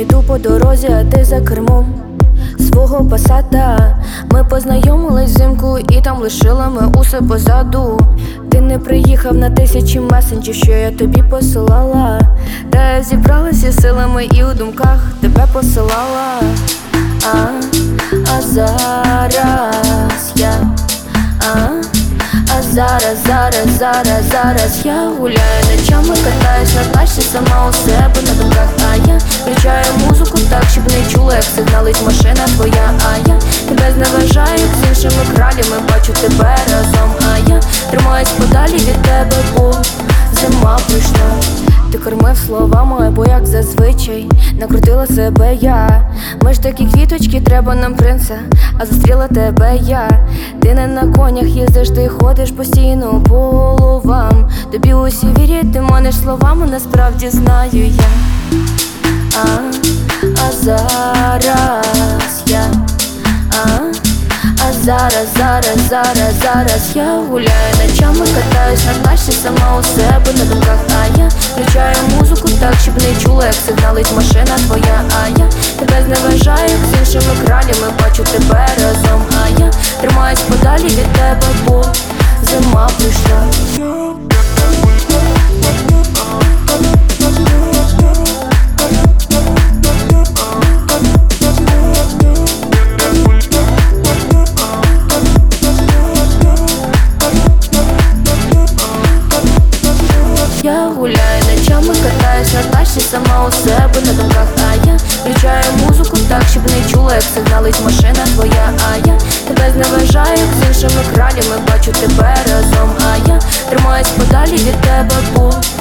йду по дорозі, а ти за кермом свого пасата. Ми познайомились взимку і там лишила ми усе позаду. Ти не приїхав на тисячі месенджів, що я тобі посилала. Та я зібралася силами і у думках тебе посилала. А зараз я зараз я гуляю ночами, катаюсь на тачці сама у себе на думках. А я включаю музику так, щоб не чула, як сигналить машина твоя. А я тебе зневажаю з іншими кралями, бачу тебе разом. А я тримаюсь подалі від тебе, бо зима прийшла. Ти кормив словами, бо як зазвичай накрутила себе я. Ми ж такі квіточки, треба нам принца, а зустріла тебе я. Ти не на конях їздиш, ти ходиш постійно по головам. Тобі усі вірять, ти маниш словами, насправді знаю я. А зараз я зараз я гуляю ночами, катаюсь на тачці сама у себе на думках. А я включаю музику так, щоб не чула, як сигналить машина твоя. А я тебе зневажаю з іншими кралями, бачу тебе разом. А я тримаюсь подалі від тебе, бо зима прийшла. Я гуляю ночами, катаюсь на тачці сама у себе на думках. А я включаю музику так, щоб не чула, як сигналить машина твоя. А я тебе зневажаю з іншими кралями, бачу тебе разом. А я тримаюсь подалі від тебе, бо